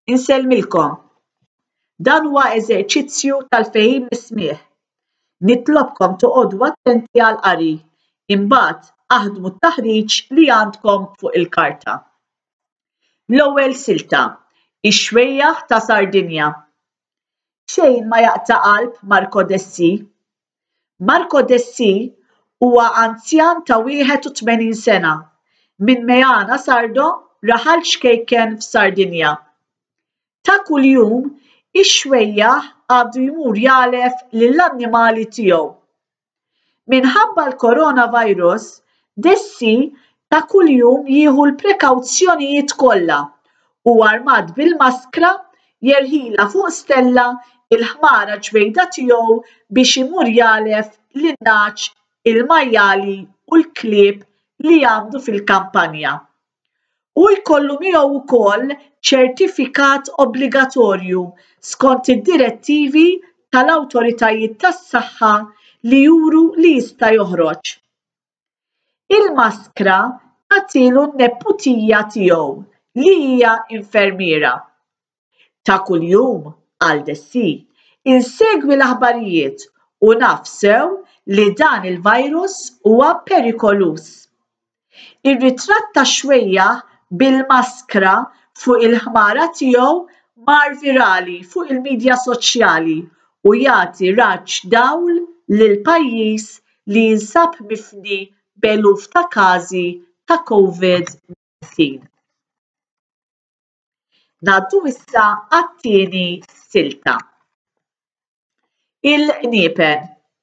Insellmilkom. Dan huwa eżerċizzju tal-fehim is-smigħ. Nitlobkom toqgħodu attenti għall-qari, imbagħad aħdmu t-taħriġ li għandkom fuq il-karta. L-ewwel silta, ix-xwejjaħ ta' Sardinja. Xejn ma jaqta' qalb Marco Dessi. Marco Dessi huwa anzjan ta' 81 sena. Minn Meana Sardo raħal xkejken f'Sardinja. Ta' kuljum ix-xwejjaħ għadu jmur jalef lill-annimali tiegħu. Minħabba l-coronavirus, Dessi ta' kuljum jieħu l-prekawzjonijiet kollha u armat bil-maskra jerħilha fuq stella il-ħmara ġwejda tiegħu biex imur jalef lin-naċ, il-majjali u l-klieb li għandu fil-kampanja. U jkollu miegħu wkoll ċertifikat obbligatorju skont id-direttivi tal-awtoritajiet tas-saħħa li juru li jista' joħroġ. Il-maskra tagħtilu n-nepputija tiegħu li hija infermiera. Ta' kuljum għal Dessi insegwi l-aħbarijiet u naf sew li dan il-virus huwa perikolus. Ir-ritratt tax-xwejjaħ bil-maskra fuq il-ħmara tiegħu mar virali fuq il-midja soċjali u jagħti raġġ dawl lill-pajjiż li jinsab mifni b'eluf ta' każi ta' COVID-19. Ngħaddu issa għat-tieni silta. Il-qniepen.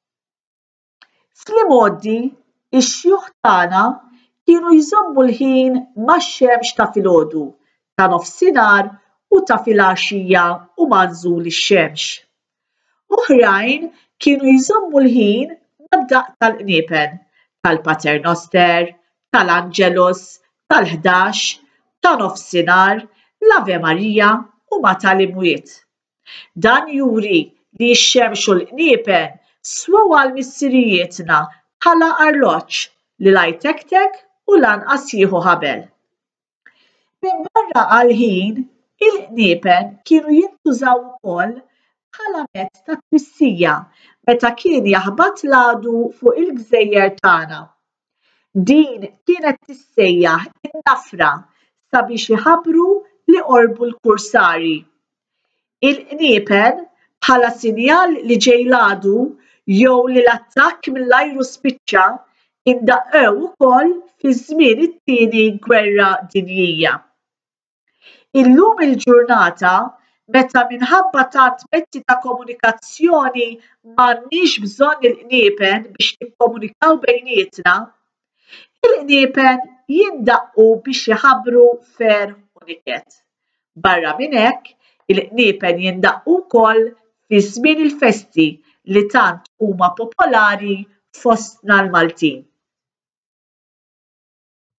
Fl-imoddi ix-xjuħ tagħna kienu jżommu l-ħin max-xemx ta' filgħodu, ta' nofsinhar u ta' filgħaxija u manżul ix-xemx. Oħrajn kienu jżommu l-ħin mad-daqq tal-qniepen, tal-Paternoster, tal-Angelus, tal-11, ta' nofsinhar, l-Ave Marija u ma tal-imwiet. Dan juri li x-xemx u l-qniepen swew għal missirijietna bħala arloġġ li la jtektek u lanqas jieħu ħabel. Minn barra għall-ħin, il-qniepen kienu jintużaw ukoll bħala mezz ta' twissija meta kien jaħbad l-għadu fuq il-gżejjer tagħna. Din kienet tissejjaħ in-nafra sabiex iħabbru li qorbu l-kursari. Il-qniepen bħala sinjal li ġej l-għadu jew li l-attakk mill-ajru spiċċa indaqqew ukoll fi żmien it-tieni gwerra dinjija. Illum il-ġurnata meta minħabba tant mezzi ta' komunikazzjoni m'għandniex bżonn il-qniepen biex nikkomunikaw bejnietna, il-qniepen jindaqqu biex iħabbru fer u niket. Barra minn hekk, il-qniepen jindaqqu wkoll fi żmien il-festi li tant huma popolari fostna l-Maltin.